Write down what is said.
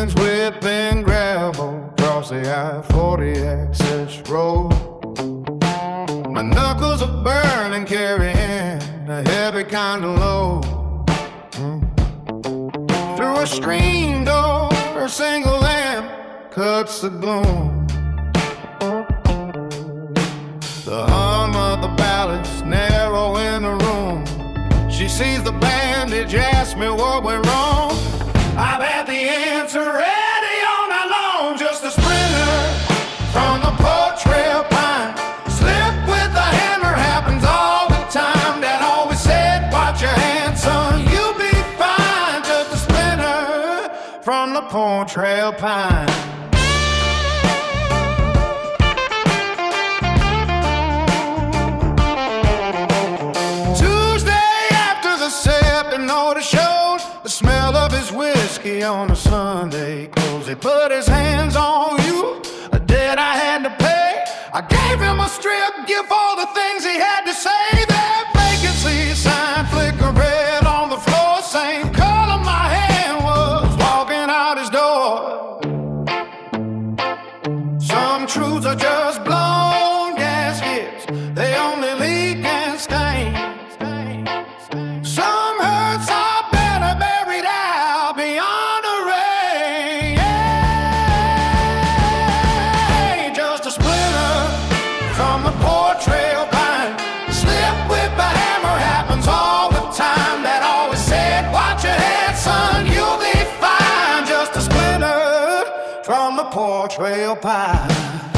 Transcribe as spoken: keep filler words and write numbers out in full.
winds whipping gravel across the I forty access road. My knuckles are burning, carrying a heavy kind of load. Mm. Through a screen door, a single lamp cuts the gloom. The hum of the ballads narrow in the room. She sees the bandage, asks me what went wrong. I've had the answer ready all night long. Just a sprinter from the Port Trail Pine. Slip with the hammer happens all the time. Dad always said, watch your hands, son, you'll be fine. Just a splinter from the Port Trail Pine. The smell of his whiskey on a Sunday close. He put his hands on you, a debt I had to pay. I gave him a strip gift, all the things he had to say. That vacancy sign flicker red on the floor, same color my hand was walking out his door. Some truths are just blown gaskets, they only leak and stain. Some hurts are better buried out beyond the rain. Yeah, just a splinter from the Port Trail Pine. Slip with a hammer happens all the time. That always said, watch your head, son, you'll be fine. Just a splinter from the Port Trail Pine.